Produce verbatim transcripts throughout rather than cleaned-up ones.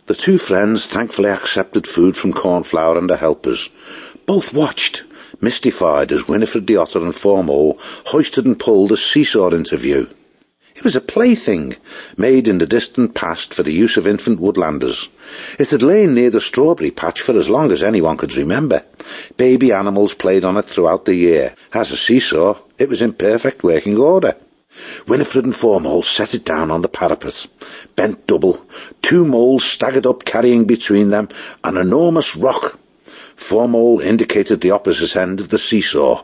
The two friends thankfully accepted food from Cornflower and the helpers. Both watched, mystified, as Winifred the Otter and Foremoe hoisted and pulled a seesaw into view. It was a plaything, made in the distant past for the use of infant woodlanders. It had lain near the strawberry patch for as long as anyone could remember. Baby animals played on it throughout the year. As a seesaw, it was in perfect working order. Winifred and Foremoe set it down on the parapet. Bent double, two moles staggered up carrying between them an enormous rock. Foremoe indicated the opposite end of the seesaw.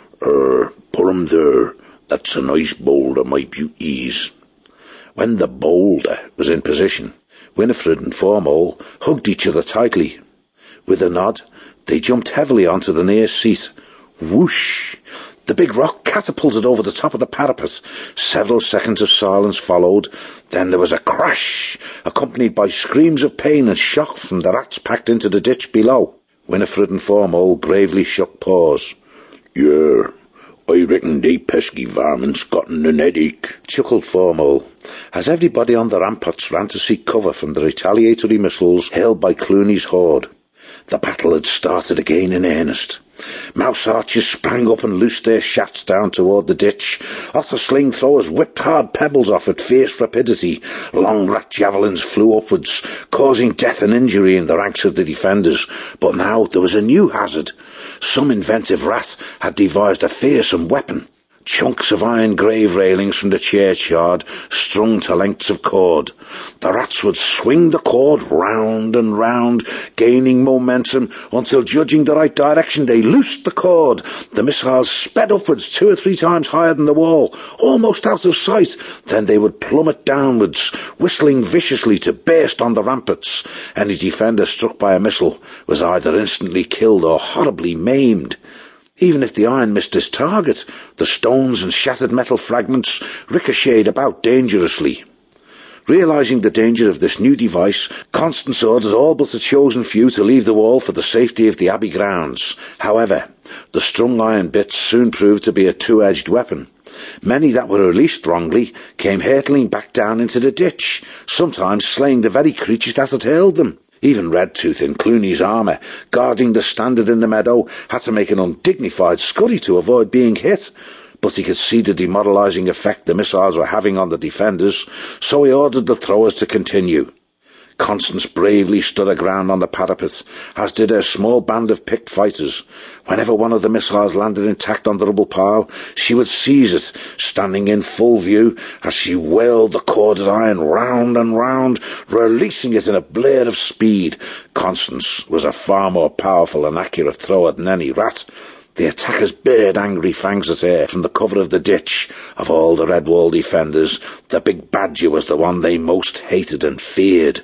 Er, put 'em there. That's a nice boulder, my beauties. When the boulder was in position, Winifred and Foremoe hugged each other tightly. With a nod, they jumped heavily onto the near seat. Whoosh! The big rock catapulted over the top of the parapet. Several seconds of silence followed. Then there was a crash, accompanied by screams of pain and shock from the rats packed into the ditch below. Winifred and Foremoe gravely shook paws. Yeah, I reckon they pesky varmints gotten an headache, chuckled Foremoe, as everybody on the ramparts ran to seek cover from the retaliatory missiles hurled by Clooney's horde. The battle had started again in earnest. Mouse archers sprang up and loosed their shafts down toward the ditch. Otter sling throwers whipped hard pebbles off at fierce rapidity. Long rat javelins flew upwards, causing death and injury in the ranks of the defenders. But now there was a new hazard. Some inventive rat had devised a fearsome weapon. Chunks of iron grave railings from the churchyard strung to lengths of cord. The rats would swing the cord round and round, gaining momentum until, judging the right direction, they loosed the cord. The missiles sped upwards two or three times higher than the wall, almost out of sight. Then they would plummet downwards, whistling viciously to burst on the ramparts. Any defender struck by a missile was either instantly killed or horribly maimed. Even if the iron missed its target, the stones and shattered metal fragments ricocheted about dangerously. Realizing the danger of this new device, Constance ordered all but the chosen few to leave the wall for the safety of the abbey grounds. However, the strung iron bits soon proved to be a two-edged weapon. Many that were released wrongly came hurtling back down into the ditch, sometimes slaying the very creatures that had hurled them. Even Redtooth in Clooney's armour, guarding the standard in the meadow, had to make an undignified scurry to avoid being hit. But he could see the demoralising effect the missiles were having on the defenders, so he ordered the throwers to continue. Constance bravely stood her ground on the parapet, as did her small band of picked fighters. Whenever one of the missiles landed intact on the rubble pile, she would seize it, standing in full view as she whirled the corded iron round and round, releasing it in a blare of speed. Constance was a far more powerful and accurate thrower than any rat. The attackers bared angry fangs at her from the cover of the ditch. Of all the Redwall defenders, the big badger was the one they most hated and feared.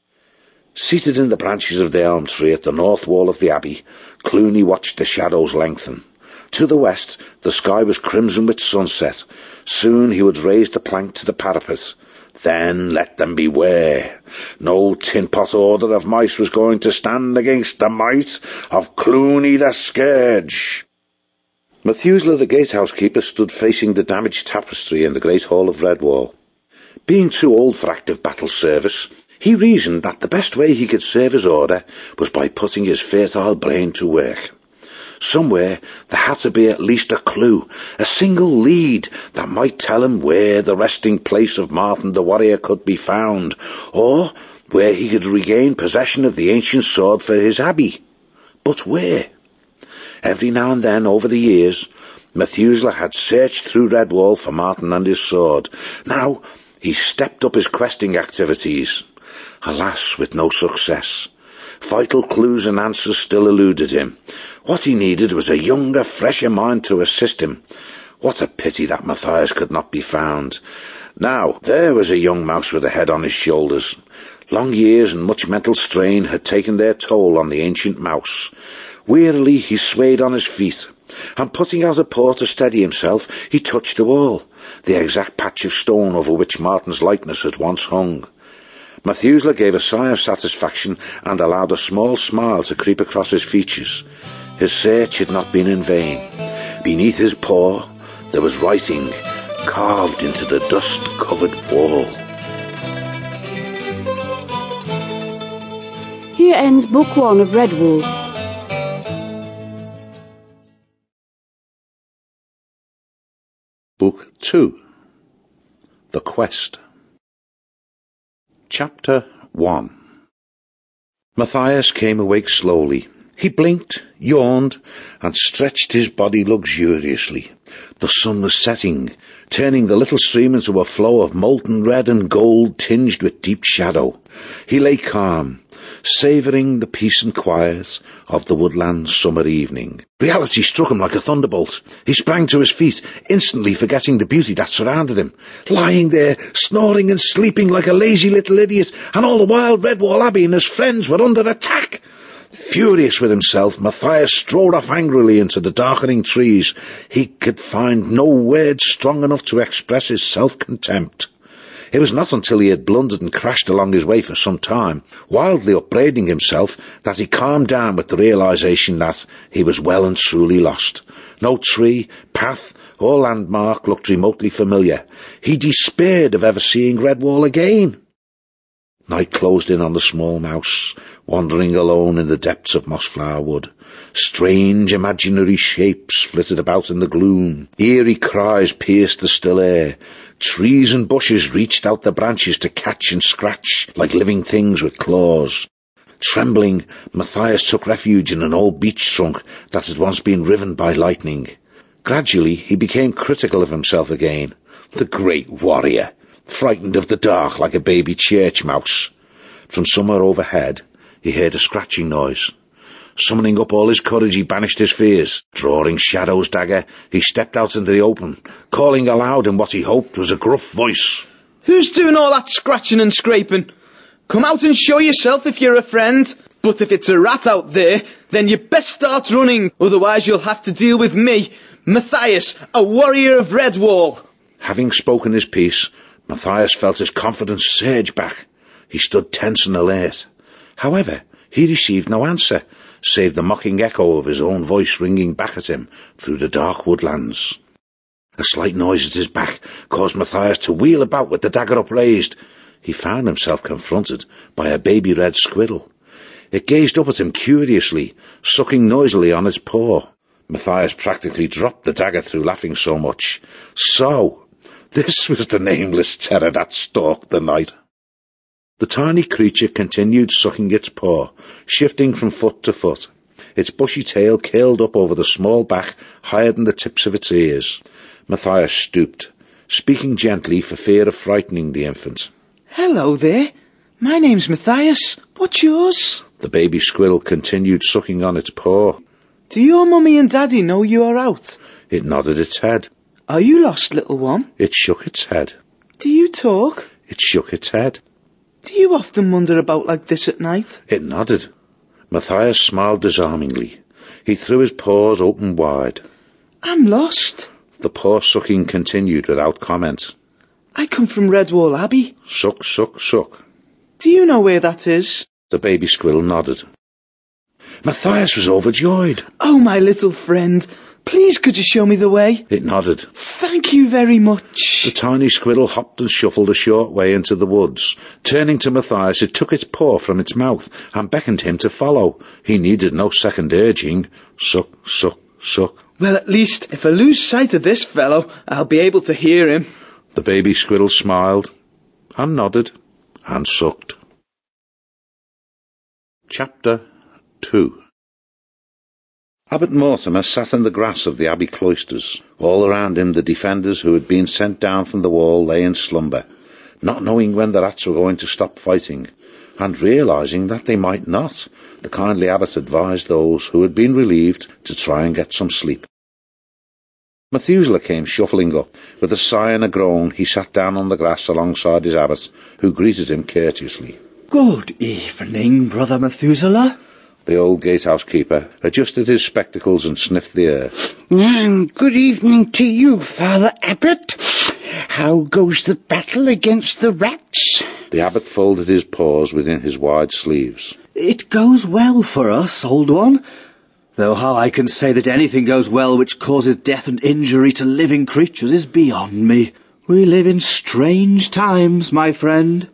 Seated in the branches of the elm tree at the north wall of the abbey, Clooney watched the shadows lengthen. To the west, the sky was crimson with sunset. Soon he would raise the plank to the parapet. Then let them beware. No tin-pot order of mice was going to stand against the might of Clooney the Scourge. Methuselah the gatehousekeeper stood facing the damaged tapestry in the great hall of Redwall. Being too old for active battle service, he reasoned that the best way he could serve his order was by putting his fertile brain to work. Somewhere there had to be at least a clue, a single lead that might tell him where the resting place of Martin the warrior could be found, or where he could regain possession of the ancient sword for his abbey. But where? Every now and then over the years, Methuselah had searched through Redwall for Martin and his sword. Now he stepped up his questing activities. Alas, with no success. Vital clues and answers still eluded him. What he needed was a younger, fresher mind to assist him. What a pity that Matthias could not be found. Now, there was a young mouse with a head on his shoulders. Long years and much mental strain had taken their toll on the ancient mouse. Wearily he swayed on his feet, and putting out a paw to steady himself, he touched the wall, the exact patch of stone over which Martin's likeness had once hung. Methuselah gave a sigh of satisfaction and allowed a small smile to creep across his features. His search had not been in vain. Beneath his paw there was writing carved into the dust-covered wall. Here ends Book One of Redwall. Book Two. The Quest. Chapter One. Matthias came awake slowly. He blinked, yawned, and stretched his body luxuriously. The sun was setting, turning the little stream into a flow of molten red and gold tinged with deep shadow. He lay calm, savouring the peace and quiet of the woodland summer evening. Reality struck him like a thunderbolt. He sprang to his feet, instantly forgetting the beauty that surrounded him. Lying there, snoring and sleeping like a lazy little idiot, and all the while Redwall Abbey and his friends were under attack. Furious with himself, Matthias strode off angrily into the darkening trees. He could find no words strong enough to express his self-contempt. It was not until he had blundered and crashed along his way for some time, wildly upbraiding himself, that he calmed down with the realization that he was well and truly lost. No tree, path, or landmark looked remotely familiar. He despaired of ever seeing Redwall again. Night closed in on the small mouse, wandering alone in the depths of Mossflower Wood. Strange imaginary shapes flitted about in the gloom. Eerie cries pierced the still air. Trees and bushes reached out their branches to catch and scratch like living things with claws. Trembling, Matthias took refuge in an old beech trunk that had once been riven by lightning. Gradually he became critical of himself again. The great warrior, frightened of the dark like a baby church mouse. From somewhere overhead he heard a scratching noise. Summoning up all his courage, he banished his fears. Drawing Shadow's dagger, he stepped out into the open, calling aloud in what he hoped was a gruff voice. "Who's doing all that scratching and scraping? Come out and show yourself if you're a friend. But if it's a rat out there, then you best start running, otherwise you'll have to deal with me, Matthias, a warrior of Redwall." Having spoken his piece, Matthias felt his confidence surge back. He stood tense and alert. However, he received no answer, save the mocking echo of his own voice ringing back at him through the dark woodlands. A slight noise at his back caused Matthias to wheel about with the dagger upraised. He found himself confronted by a baby red squirrel. It gazed up at him curiously, sucking noisily on its paw. Matthias practically dropped the dagger through laughing so much. So, this was the nameless terror that stalked the night. The tiny creature continued sucking its paw, shifting from foot to foot. Its bushy tail curled up over the small back higher than the tips of its ears. Matthias stooped, speaking gently for fear of frightening the infant. "Hello there. My name's Matthias. What's yours?" The baby squirrel continued sucking on its paw. "Do your mummy and daddy know you are out?" It nodded its head. "Are you lost, little one?" It shook its head. "Do you talk?" It shook its head. "Do you often wander about like this at night?" It nodded. Matthias smiled disarmingly. He threw his paws open wide. "I'm lost." The paw-sucking continued without comment. "I come from Redwall Abbey." Suck, suck, suck. "Do you know where that is?" The baby squirrel nodded. Matthias was overjoyed. "Oh, my little friend, please could you show me the way?" It nodded. "Thank you very much." The tiny squirrel hopped and shuffled a short way into the woods. Turning to Matthias, it took its paw from its mouth and beckoned him to follow. He needed no second urging. Suck, suck, suck. "Well, at least, if I lose sight of this fellow, I'll be able to hear him." The baby squirrel smiled and nodded and sucked. Chapter Two. Abbot Mortimer sat in the grass of the abbey cloisters. All around him the defenders who had been sent down from the wall lay in slumber, not knowing when the rats were going to stop fighting, and realizing that they might not. The kindly abbot advised those who had been relieved to try and get some sleep. Methuselah came shuffling up. With a sigh and a groan, he sat down on the grass alongside his abbot, who greeted him courteously. "Good evening, Brother Methuselah." The old gatehouse keeper adjusted his spectacles and sniffed the air. And good evening to you, Father Abbot. How goes the battle against the rats? The abbot folded his paws within his wide sleeves. It goes well for us, old one. Though how I can say that anything goes well which causes death and injury to living creatures is beyond me. We live in strange times, my friend.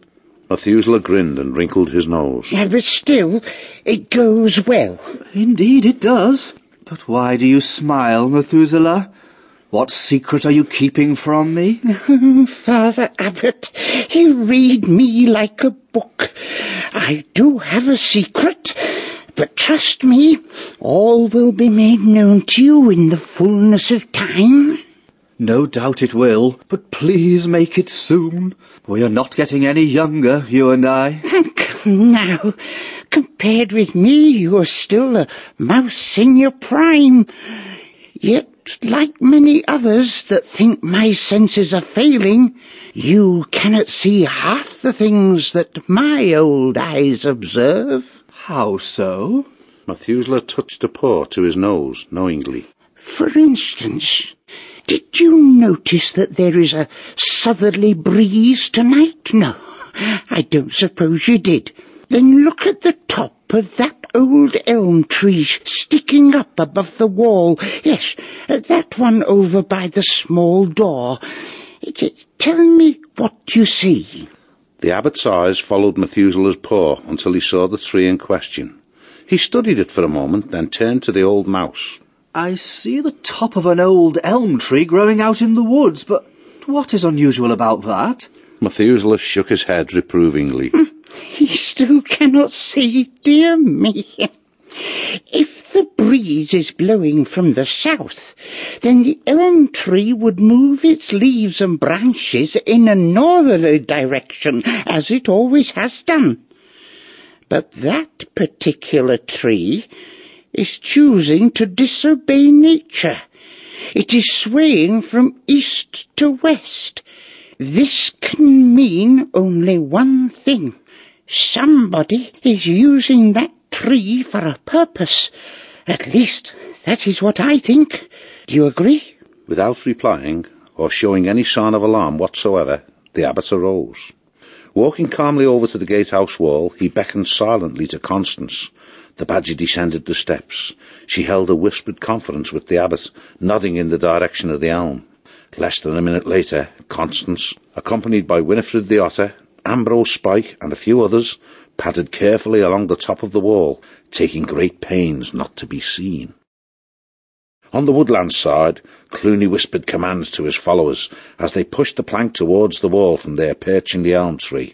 Methuselah grinned and wrinkled his nose. Yeah, but still, it goes well. Indeed it does. But why do you smile, Methuselah? What secret are you keeping from me? Father Abbot, you read me like a book. I do have a secret, but trust me, all will be made known to you in the fullness of time. No doubt it will, but please make it soon. We are not getting any younger, you and I. Come now, compared with me, you are still a mouse in your prime. Yet, like many others that think my senses are failing, you cannot see half the things that my old eyes observe. How so? Methuselah touched a paw to his nose, knowingly. For instance, did you notice that there is a southerly breeze tonight? No, I don't suppose you did. Then look at the top of that old elm tree sticking up above the wall. Yes, that one over by the small door. Tell me what you see. The abbot's eyes followed Methuselah's paw until he saw the tree in question. He studied it for a moment, then turned to the old mouse. I see the top of an old elm tree growing out in the woods, but what is unusual about that? Methuselah shook his head reprovingly. He still cannot see, dear me. If the breeze is blowing from the south, then the elm tree would move its leaves and branches in a northerly direction, as it always has done. But that particular tree is choosing to disobey nature. It is swaying from east to west. This can mean only one thing. Somebody is using that tree for a purpose. At least, that is what I think. Do you agree? Without replying, or showing any sign of alarm whatsoever, the abbot arose. Walking calmly over to the gatehouse wall, he beckoned silently to Constance. The badger descended the steps. She held a whispered conference with the abbot, nodding in the direction of the elm. Less than a minute later, Constance, accompanied by Winifred the otter, Ambrose Spike, and a few others, padded carefully along the top of the wall, taking great pains not to be seen. On the woodland side, Clooney whispered commands to his followers as they pushed the plank towards the wall from their perch in the elm tree.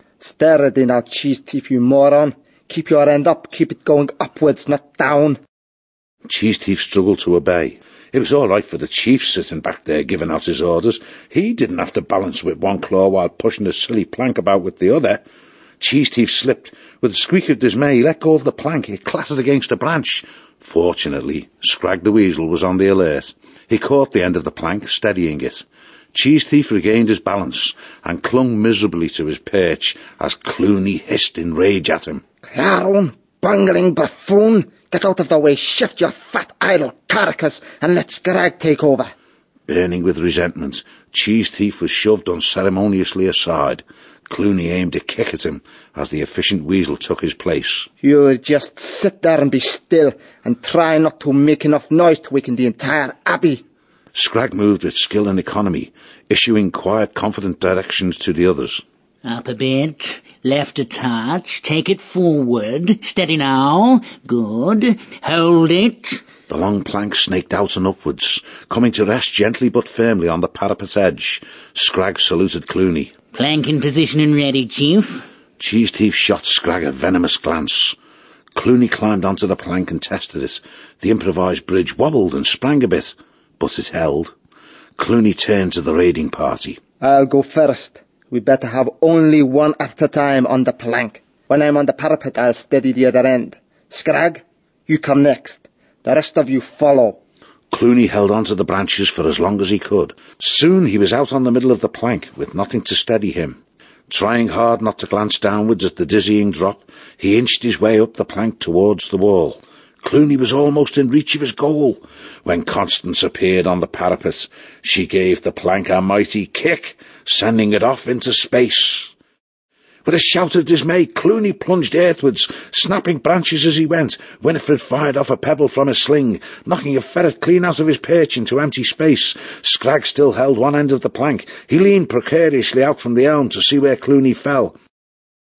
Steady now, cheese thief, you moron. Keep your end up, keep it going upwards, not down. Cheese Thief struggled to obey. It was all right for the chief sitting back there giving out his orders. He didn't have to balance with one claw while pushing the silly plank about with the other. Cheese Thief slipped. With a squeak of dismay, he let go of the plank. It clattered against a branch. Fortunately, Scrag the Weasel was on the alert. He caught the end of the plank, steadying it. Cheese Thief regained his balance and clung miserably to his perch as Clooney hissed in rage at him. Clown, bungling buffoon, get out of the way, shift your fat idle carcass, and let Scrag take over. Burning with resentment, Cheese Thief was shoved unceremoniously aside. Clooney aimed a kick at him as the efficient weasel took his place. You just sit there and be still, and try not to make enough noise to waken the entire abbey. Scrag moved with skill and economy, issuing quiet, confident directions to the others. Up a bit, left a touch, take it forward, steady now, good, hold it. The long plank snaked out and upwards, coming to rest gently but firmly on the parapet edge. Scrag saluted Clooney. Plank in position and ready, Chief. Cheese Thief shot Scrag a venomous glance. Clooney climbed onto the plank and tested it. The improvised bridge wobbled and sprang a bit, but it held. Clooney turned to the raiding party. I'll go first. We better have only one at a time on the plank. When I'm on the parapet, I'll steady the other end. Scrag, you come next. The rest of you follow. Clooney held on to the branches for as long as he could. Soon he was out on the middle of the plank with nothing to steady him. Trying hard not to glance downwards at the dizzying drop, he inched his way up the plank towards the wall. Clooney was almost in reach of his goal. When Constance appeared on the parapet, she gave the plank a mighty kick, sending it off into space. With a shout of dismay, Clooney plunged earthwards, snapping branches as he went. Winifred fired off a pebble from a sling, knocking a ferret clean out of his perch into empty space. Scrag still held one end of the plank. He leaned precariously out from the elm to see where Clooney fell.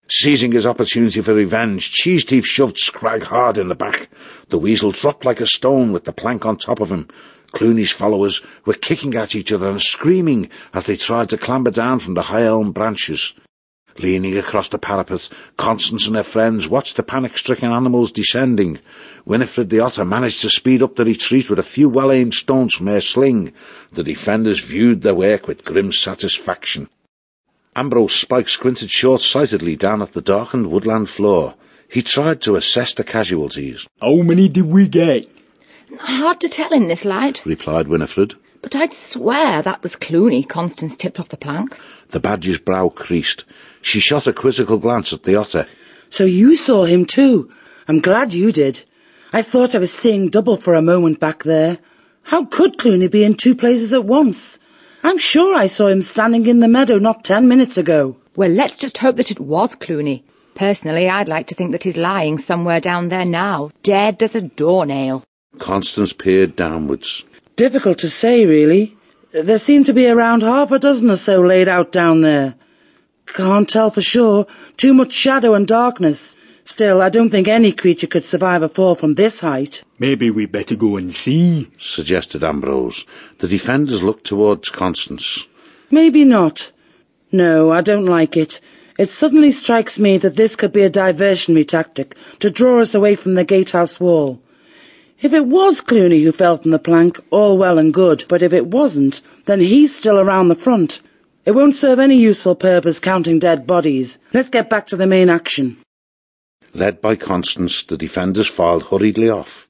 Seizing his opportunity for revenge, Cheese Teeth shoved Scrag hard in the back. The weasel dropped like a stone with the plank on top of him. Clooney's followers were kicking at each other and screaming as they tried to clamber down from the high elm branches. Leaning across the parapet, Constance and her friends watched the panic-stricken animals descending. Winifred the Otter managed to speed up the retreat with a few well-aimed stones from her sling. The defenders viewed their work with grim satisfaction. Ambrose Spike squinted short-sightedly down at the darkened woodland floor. He tried to assess the casualties. How many did we get? Hard to tell in this light, replied Winifred. But I'd swear that was Clooney Constance tipped off the plank. The badger's brow creased. She shot a quizzical glance at the Otter. So you saw him too? I'm glad you did. I thought I was seeing double for a moment back there. How could Clooney be in two places at once? I'm sure I saw him standing in the meadow not ten minutes ago. Well, let's just hope that it was Clooney. Personally, I'd like to think that he's lying somewhere down there now, dead as a doornail. Constance peered downwards. Difficult to say, really. There seem to be around half a dozen or so laid out down there. Can't tell for sure. Too much shadow and darkness. Still, I don't think any creature could survive a fall from this height. Maybe we better go and see, suggested Ambrose. The defenders looked towards Constance. Maybe not. No, I don't like it. It suddenly strikes me that this could be a diversionary tactic to draw us away from the gatehouse wall. If it was Clooney who fell from the plank, all well and good, but if it wasn't, then he's still around the front. It won't serve any useful purpose counting dead bodies. Let's get back to the main action. Led by Constance, the defenders filed hurriedly off.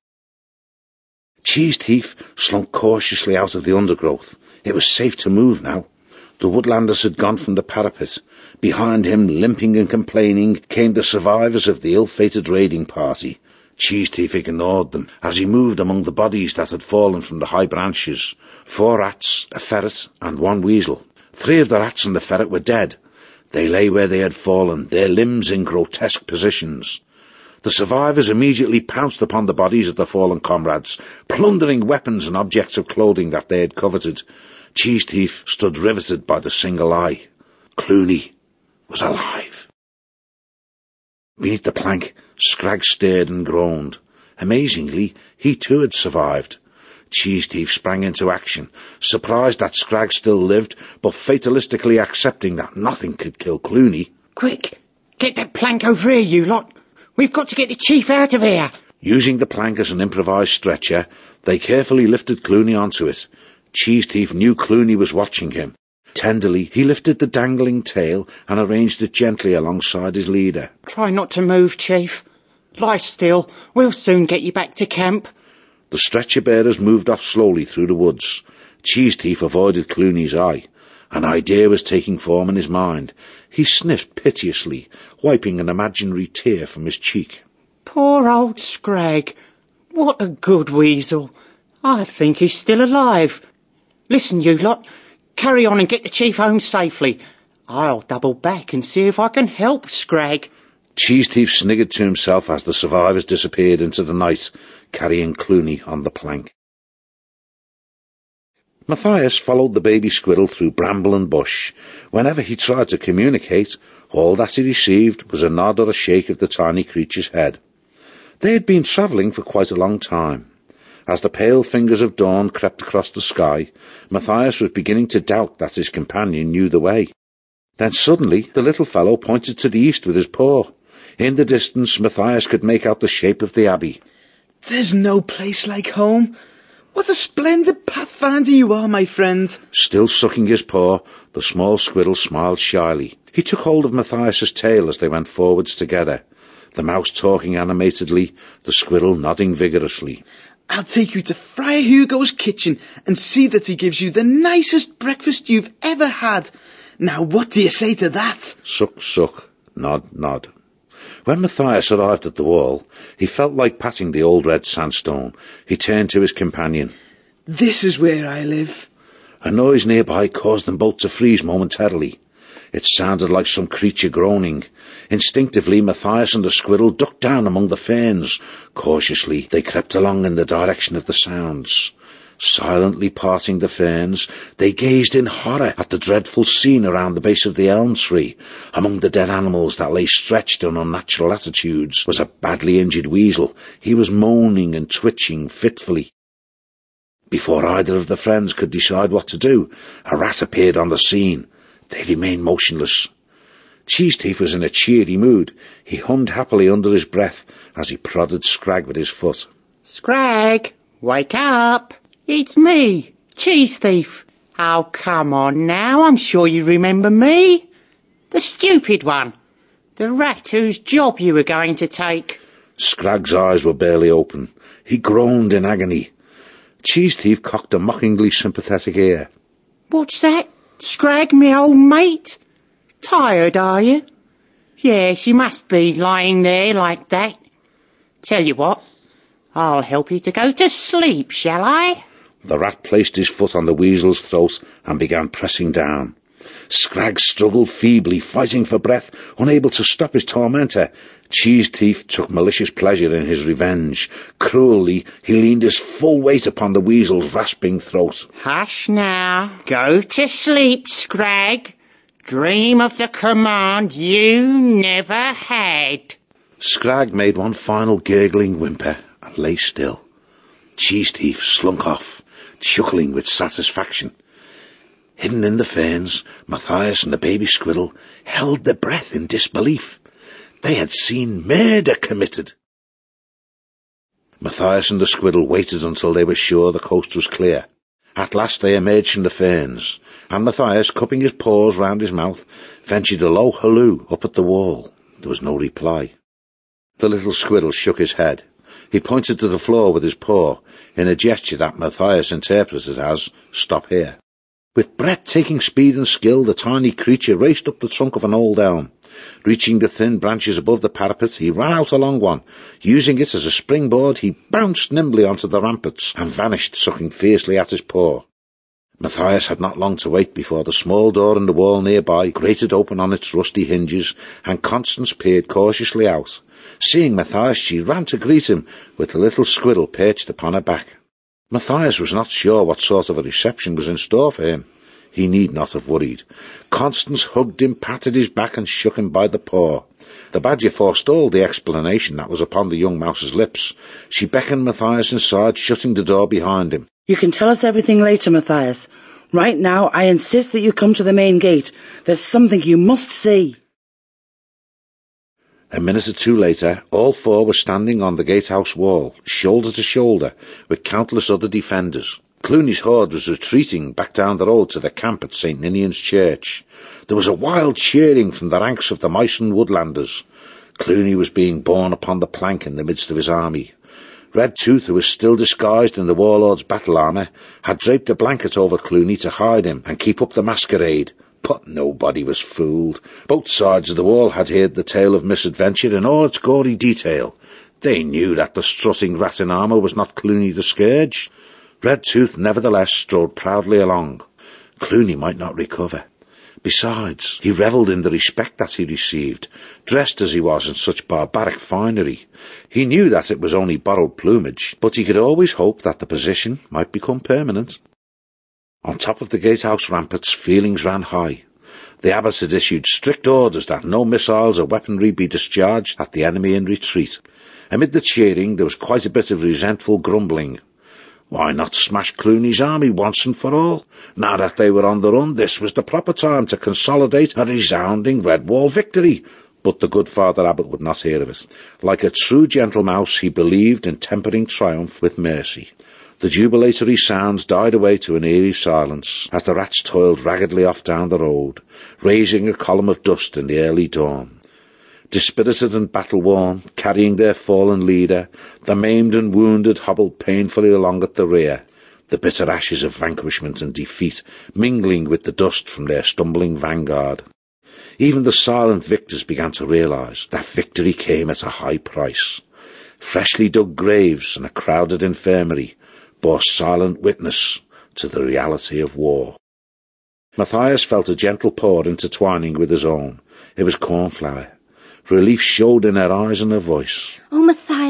Cheese Teeth slunk cautiously out of the undergrowth. It was safe to move now. The woodlanders had gone from the parapet. Behind him, limping and complaining, came the survivors of the ill-fated raiding party. Cheese Teeth ignored them as he moved among the bodies that had fallen from the high branches. Four rats, a ferret, and one weasel. Three of the rats and the ferret were dead. They lay where they had fallen, their limbs in grotesque positions. The survivors immediately pounced upon the bodies of their fallen comrades, plundering weapons and objects of clothing that they had coveted. Cheese Teeth stood riveted by the single eye. Clooney was alive. Beneath the plank, Scrag stared and groaned. Amazingly, he too had survived. Cheese Teeth sprang into action, surprised that Scrag still lived, but fatalistically accepting that nothing could kill Clooney. Quick, get that plank over here, you lot. We've got to get the chief out of here. Using the plank as an improvised stretcher, they carefully lifted Clooney onto it. Cheese Teeth knew Clooney was watching him. Tenderly, he lifted the dangling tail and arranged it gently alongside his leader. Try not to move, Chief. Lie still. We'll soon get you back to camp. The stretcher-bearers moved off slowly through the woods. Cheese Teeth avoided Clooney's eye. An idea was taking form in his mind. He sniffed piteously, wiping an imaginary tear from his cheek. Poor old Scrag. What a good weasel. I think he's still alive. Listen, you lot. Carry on and get the chief home safely. I'll double back and see if I can help Scrag. Cheese Teeth sniggered to himself as the survivors disappeared into the night, carrying Clooney on the plank. Matthias followed the baby squirrel through bramble and bush. Whenever he tried to communicate, all that he received was a nod or a shake of the tiny creature's head. They had been travelling for quite a long time. As the pale fingers of dawn crept across the sky, Matthias was beginning to doubt that his companion knew the way. Then suddenly the little fellow pointed to the east with his paw. In the distance, Matthias could make out the shape of the abbey. There's no place like home. What a splendid pathfinder you are, my friend. Still sucking his paw, the small squirrel smiled shyly. He took hold of Matthias's tail as they went forwards together, the mouse talking animatedly, the squirrel nodding vigorously. I'll take you to Friar Hugo's kitchen and see that he gives you the nicest breakfast you've ever had. Now, what do you say to that? Suck, suck, nod, nod. When Matthias arrived at the wall, he felt like patting the old red sandstone. He turned to his companion. This is where I live. A noise nearby caused them both to freeze momentarily. It sounded like some creature groaning. Instinctively, Matthias and the squirrel ducked down among the ferns. Cautiously, they crept along in the direction of the sounds. Silently parting the ferns, they gazed in horror at the dreadful scene around the base of the elm tree. Among the dead animals that lay stretched in unnatural attitudes was a badly injured weasel. He was moaning and twitching fitfully. Before either of the friends could decide what to do, a rat appeared on the scene. They remained motionless. Cheese Teeth was in a cheery mood. He hummed happily under his breath as he prodded Scrag with his foot. Scrag, wake up! It's me, Cheese Thief. Oh, come on now, I'm sure you remember me. The stupid one. The rat whose job you were going to take. Scrag's eyes were barely open. He groaned in agony. Cheese Thief cocked a mockingly sympathetic ear. What's that, Scrag, me old mate? Tired, are you? Yes, you must be lying there like that. Tell you what, I'll help you to go to sleep, shall I? The rat placed his foot on the weasel's throat and began pressing down. Scrag struggled feebly, fighting for breath, unable to stop his tormentor. Cheese Thief took malicious pleasure in his revenge. Cruelly, he leaned his full weight upon the weasel's rasping throat. Hush now. Go to sleep, Scrag. Dream of the command you never had. Scrag made one final gurgling whimper and lay still. Cheese Thief slunk off, chuckling with satisfaction. Hidden in the ferns, Matthias and the baby squirrel held their breath in disbelief. They had seen murder committed. Matthias and the squirrel waited until they were sure the coast was clear. At last they emerged from the ferns, and Matthias, cupping his paws round his mouth, ventured a low halloo up at the wall. There was no reply. The little squirrel shook his head. He pointed to the floor with his paw, in a gesture that Matthias interpreted as, "Stop here." With breathtaking speed and skill, the tiny creature raced up the trunk of an old elm. Reaching the thin branches above the parapet, he ran out along one. Using it as a springboard, he bounced nimbly onto the ramparts and vanished, sucking fiercely at his paw. Matthias had not long to wait before the small door in the wall nearby grated open on its rusty hinges, and Constance peered cautiously out. Seeing Matthias, she ran to greet him, with the little squirrel perched upon her back. Matthias was not sure what sort of a reception was in store for him. He need not have worried. Constance hugged him, patted his back, and shook him by the paw. The badger forestalled the explanation that was upon the young mouse's lips. She beckoned Matthias inside, shutting the door behind him. You can tell us everything later, Matthias. Right now, I insist that you come to the main gate. There's something you must see. A minute or two later, all four were standing on the gatehouse wall, shoulder to shoulder, with countless other defenders. Clooney's horde was retreating back down the road to the camp at Saint Ninian's Church. There was a wild cheering from the ranks of the Meissen woodlanders. Clooney was being borne upon the plank in the midst of his army. Red Tooth, who was still disguised in the warlord's battle armour, had draped a blanket over Clooney to hide him and keep up the masquerade. But nobody was fooled. Both sides of the wall had heard the tale of misadventure in all its gory detail. They knew that the strutting rat in armour was not Clooney the Scourge. Red Tooth nevertheless strode proudly along. Clooney might not recover. Besides, he revelled in the respect that he received, dressed as he was in such barbaric finery. He knew that it was only borrowed plumage, but he could always hope that the position might become permanent. On top of the gatehouse ramparts, feelings ran high. The abbot had issued strict orders that no missiles or weaponry be discharged at the enemy in retreat. Amid the cheering, there was quite a bit of resentful grumbling. Why not smash Clooney's army once and for all? Now that they were on the run, this was the proper time to consolidate a resounding Red Wall victory. But the good Father Abbot would not hear of it. Like a true gentle mouse, he believed in tempering triumph with mercy. The jubilatory sounds died away to an eerie silence as the rats toiled raggedly off down the road, raising a column of dust in the early dawn. Dispirited and battle-worn, carrying their fallen leader, the maimed and wounded hobbled painfully along at the rear, the bitter ashes of vanquishment and defeat mingling with the dust from their stumbling vanguard. Even the silent victors began to realise that victory came at a high price. Freshly dug graves and a crowded infirmary bore silent witness to the reality of war. Matthias felt a gentle paw intertwining with his own. It was cornflower. Relief showed in her eyes and her voice. Oh, Matthias, thank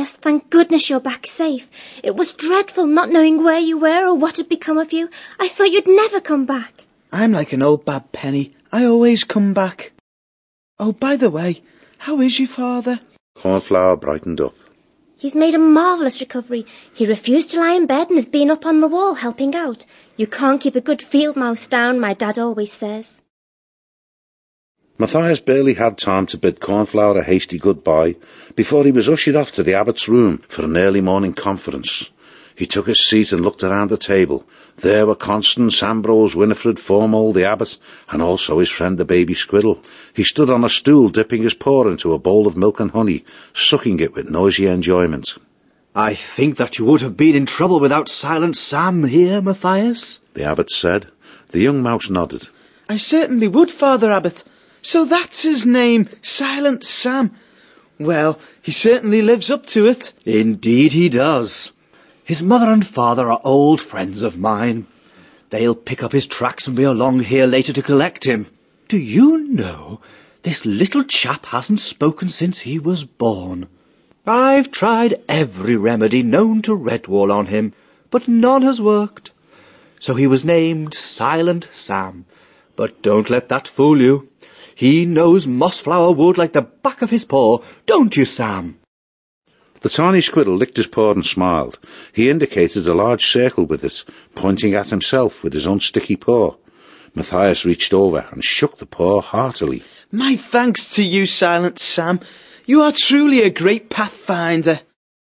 goodness you're back safe. It was dreadful not knowing where you were or what had become of you. I thought you'd never come back. I'm like an old bad penny. I always come back. Oh, by the way, how is your father? Cornflower brightened up. He's made a marvellous recovery. He refused to lie in bed and has been up on the wall helping out. You can't keep a good field mouse down, my dad always says. Matthias barely had time to bid Cornflower a hasty goodbye before he was ushered off to the abbot's room for an early morning conference. He took his seat and looked around the table. There were Constance, Ambrose, Winifred, Formal, the abbot, and also his friend the baby squirrel. He stood on a stool dipping his paw into a bowl of milk and honey, sucking it with noisy enjoyment. I think that you would have been in trouble without Silent Sam here, Matthias, the abbot said. The young mouse nodded. I certainly would, Father Abbot. So that's his name, Silent Sam. Well, he certainly lives up to it. Indeed he does. His mother and father are old friends of mine. They'll pick up his tracks and be along here later to collect him. Do you know, this little chap hasn't spoken since he was born. I've tried every remedy known to Redwall on him, but none has worked. So he was named Silent Sam. But don't let that fool you. He knows Mossflower Wood like the back of his paw, don't you, Sam? The tiny squirrel licked his paw and smiled. He indicated a large circle with it, pointing at himself with his unsticky paw. Matthias reached over and shook the paw heartily. My thanks to you, Silent Sam. You are truly a great pathfinder.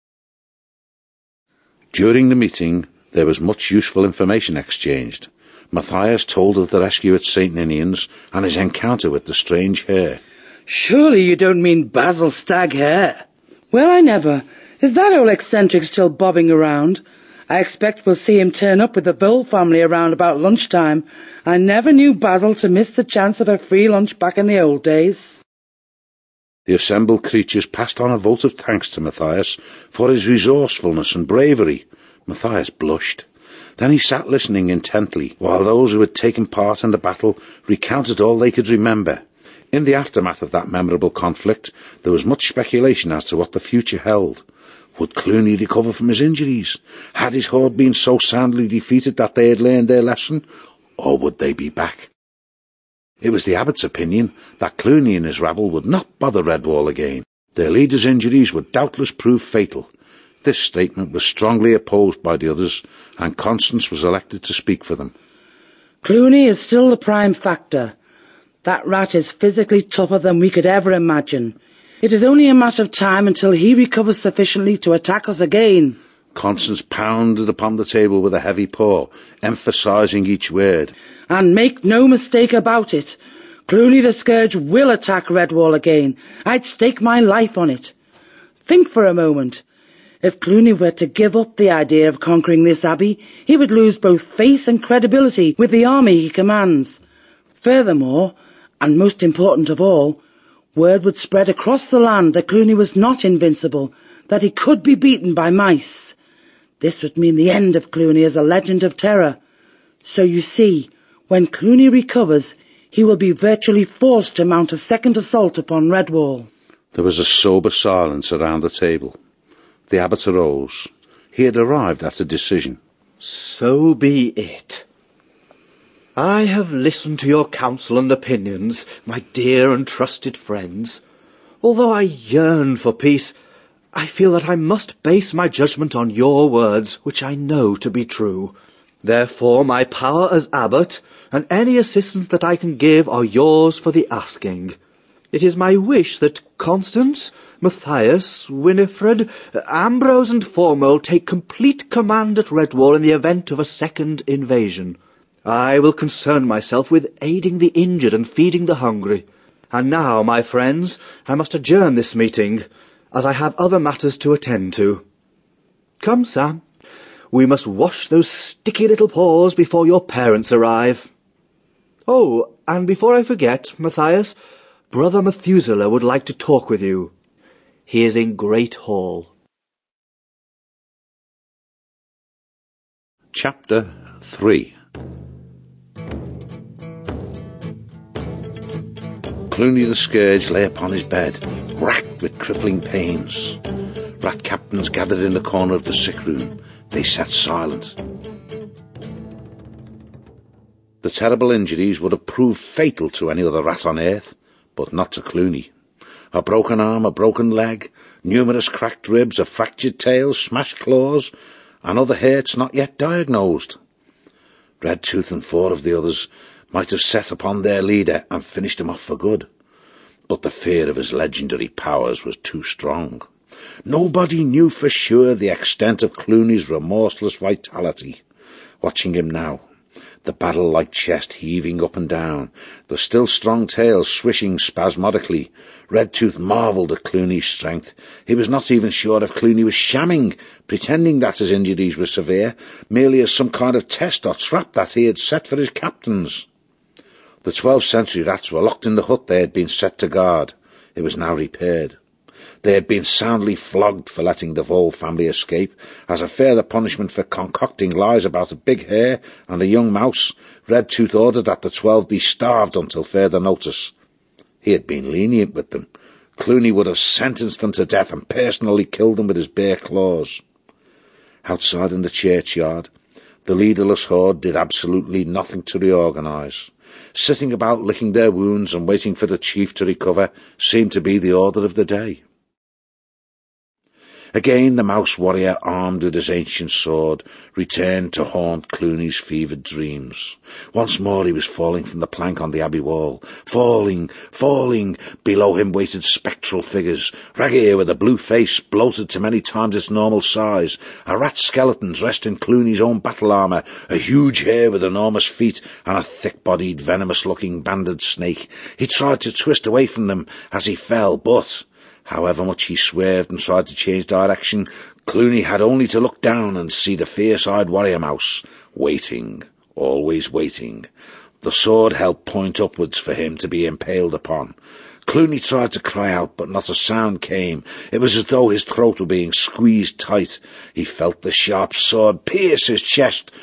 During the meeting, there was much useful information exchanged. Matthias told of the rescue at Saint Ninian's and his encounter with the strange hare. Surely you don't mean Basil Stag Hare? Well, I never. Is that old eccentric still bobbing around? I expect we'll see him turn up with the Vole family around about lunchtime. I never knew Basil to miss the chance of a free lunch back in the old days. The assembled creatures passed on a vote of thanks to Matthias for his resourcefulness and bravery. Matthias blushed. Then he sat listening intently, while those who had taken part in the battle recounted all they could remember. In the aftermath of that memorable conflict, there was much speculation as to what the future held. Would Cluny recover from his injuries? Had his horde been so soundly defeated that they had learned their lesson? Or would they be back? It was the abbot's opinion that Cluny and his rabble would not bother Redwall again. Their leader's injuries would doubtless prove fatal. This statement was strongly opposed by the others, and Constance was elected to speak for them. Cluny is still the prime factor. That rat is physically tougher than we could ever imagine. It is only a matter of time until he recovers sufficiently to attack us again. Constance pounded upon the table with a heavy paw, emphasizing each word. And make no mistake about it, Cluny the Scourge will attack Redwall again. I'd stake my life on it. Think for a moment. If Cluny were to give up the idea of conquering this abbey, he would lose both face and credibility with the army he commands. Furthermore, and most important of all, word would spread across the land that Cluny was not invincible, that he could be beaten by mice. This would mean the end of Cluny as a legend of terror. So you see, when Cluny recovers, he will be virtually forced to mount a second assault upon Redwall. There was a sober silence around the table. The abbot arose. He had arrived at a decision. So be it. I have listened to your counsel and opinions, my dear and trusted friends. Although I yearn for peace, I feel that I must base my judgment on your words, which I know to be true. Therefore my power as abbot, and any assistance that I can give, are yours for the asking. It is my wish that Constance, Matthias, Winifred, Ambrose and Formal take complete command at Redwall in the event of a second invasion. I will concern myself with aiding the injured and feeding the hungry. And now, my friends, I must adjourn this meeting, as I have other matters to attend to. Come, Sam, we must wash those sticky little paws before your parents arrive. Oh, and before I forget, Matthias, Brother Methuselah would like to talk with you. He is in Great Hall. Chapter three. Cluny the Scourge lay upon his bed, racked with crippling pains. rat captains gathered in the corner of the sick room. They sat silent. The terrible injuries would have proved fatal to any other rat on earth, but not to Clooney. A broken arm, a broken leg, numerous cracked ribs, a fractured tail, smashed claws, and other hurts not yet diagnosed. Redtooth and four of the others might have set upon their leader and finished him off for good, but the fear of his legendary powers was too strong. Nobody knew for sure the extent of Clooney's remorseless vitality. Watching him now, the barrel-like chest heaving up and down, the still strong tail swishing spasmodically, Redtooth marvelled at Clooney's strength. He was not even sure if Clooney was shamming, pretending that his injuries were severe, merely as some kind of test or trap that he had set for his captains. The twelfth century rats were locked in the hut they had been set to guard. It was now repaired. They had been soundly flogged for letting the Vole family escape. As a further punishment for concocting lies about a big hare and a young mouse, Redtooth ordered that the twelve be starved until further notice. He had been lenient with them. Clooney would have sentenced them to death and personally killed them with his bare claws. Outside in the churchyard, the leaderless horde did absolutely nothing to reorganize. Sitting about licking their wounds and waiting for the chief to recover seemed to be the order of the day. Again the mouse warrior, armed with his ancient sword, returned to haunt Clooney's fevered dreams. Once more he was falling from the plank on the abbey wall. Falling, falling, below him waited spectral figures. Raggear with a blue face, bloated to many times its normal size. A rat skeleton dressed in Clooney's own battle armour. A huge hare with enormous feet, and a thick-bodied, venomous-looking banded snake. He tried to twist away from them as he fell, but however much he swerved and tried to change direction, Clooney had only to look down and see the fierce-eyed warrior mouse, waiting, always waiting, the sword held point upwards for him to be impaled upon. Clooney tried to cry out, but not a sound came. It was as though his throat were being squeezed tight. He felt the sharp sword pierce his chest.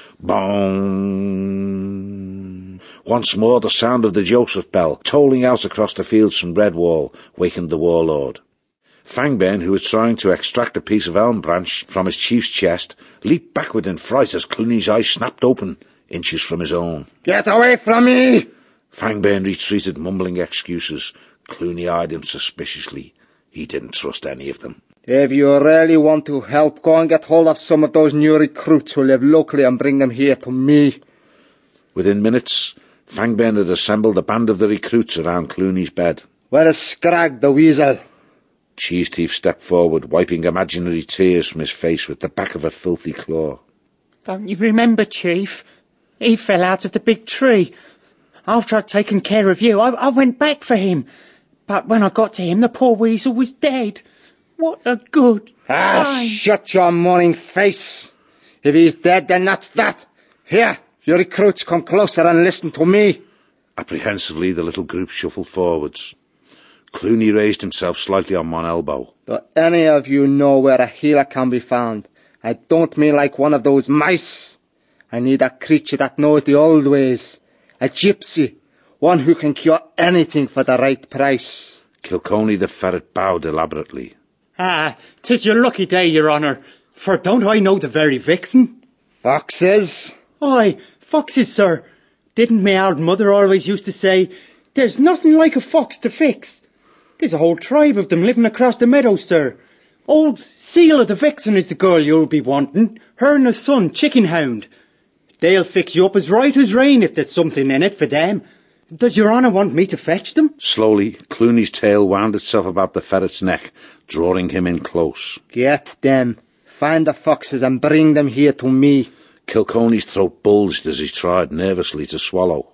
Bong! Once more the sound of the Joseph bell, tolling out across the fields from Redwall, wakened the warlord. Fangburn, who was trying to extract a piece of elm branch from his chief's chest, leaped backward in fright as Clooney's eyes snapped open, inches from his own. "Get away from me!" Fangburn retreated, mumbling excuses. Clooney eyed him suspiciously. He didn't trust any of them. "If you really want to help, go and get hold of some of those new recruits who live locally and bring them here to me." Within minutes, Fangburn had assembled a band of the recruits around Clooney's bed. "Where is Scrag the weasel?" Cheese Thief stepped forward, wiping imaginary tears from his face with the back of a filthy claw. "Don't you remember, Chief? He fell out of the big tree. After I'd taken care of you, I, I went back for him. But when I got to him, the poor weasel was dead. What a good Ah, time." shut your moaning face. If he's dead, then that's that. Here, you recruits, come closer and listen to me. Apprehensively, the little group shuffled forwards. Clooney raised himself slightly on one elbow. Do any of you know where a healer can be found? I don't mean like one of those mice. I need a creature that knows the old ways. A gypsy. One who can cure anything for the right price. Kilconey the ferret bowed elaborately. "Ah, 'tis your lucky day, your honour, for don't I know the very vixen?" "Foxes?" "Aye, foxes, sir. Didn't me old mother always used to say, there's nothing like a fox to fix? There's a whole tribe of them living across the meadow, sir. Old Seal of the Vixen is the girl you'll be wanting. Her and her son, Chicken Hound. They'll fix you up as right as rain if there's something in it for them. Does your honour want me to fetch them?" Slowly, Clooney's tail wound itself about the ferret's neck, drawing him in close. "Get them. Find the foxes and bring them here to me." Kilconey's throat bulged as he tried nervously to swallow.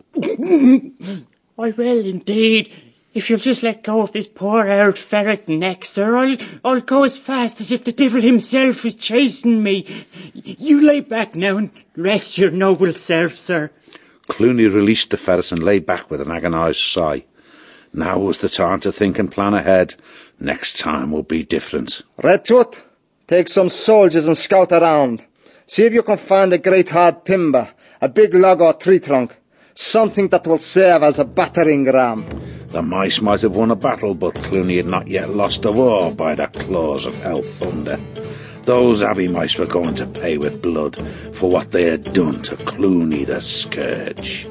"I will indeed. If you'll just let go of this poor old ferret's neck, sir, I'll, I'll go as fast as if the devil himself was chasing me. You lay back now and rest your noble self, sir." Clooney released the ferret and lay back with an agonised sigh. Now was the time to think and plan ahead. Next time will be different. "Redtooth, take some soldiers and scout around. See if you can find a great hard timber, a big log or tree trunk, something that will serve as a battering ram." The mice might have won a battle, but Clooney had not yet lost a war by the claws of Hell Thunder. Those Abbey mice were going to pay with blood for what they had done to Clooney the Scourge.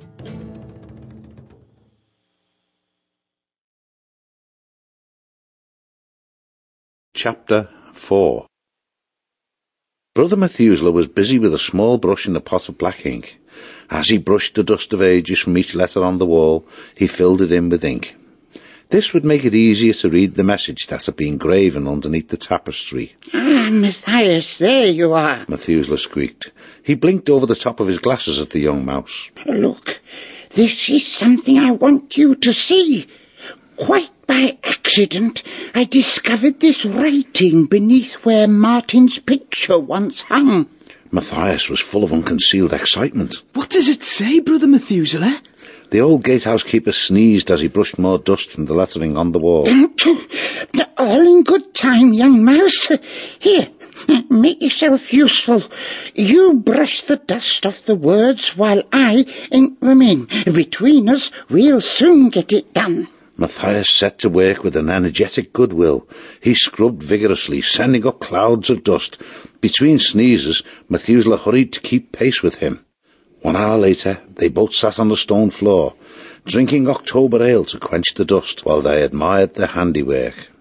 Chapter four. Brother Methuselah was busy with a small brush and a pot of black ink. As he brushed the dust of ages from each letter on the wall, he filled it in with ink. This would make it easier to read the message that had been graven underneath the tapestry. Ah, Matthias, there you are, Methuselah squeaked. He blinked over the top of his glasses at the young mouse. Look, this is something I want you to see. Quite by accident, I discovered this writing beneath where Martin's picture once hung. Matthias was full of unconcealed excitement. What does it say, Brother Methuselah? The old gatehouse keeper sneezed as he brushed more dust from the lettering on the wall. All in good time, young mouse. Here, make yourself useful. You brush the dust off the words while I ink them in. Between us, we'll soon get it done. Matthias set to work with an energetic goodwill. He scrubbed vigorously, sending up clouds of dust. Between sneezes, Methuselah hurried to keep pace with him. One hour later, they both sat on the stone floor, drinking October ale to quench the dust, while they admired the handiwork.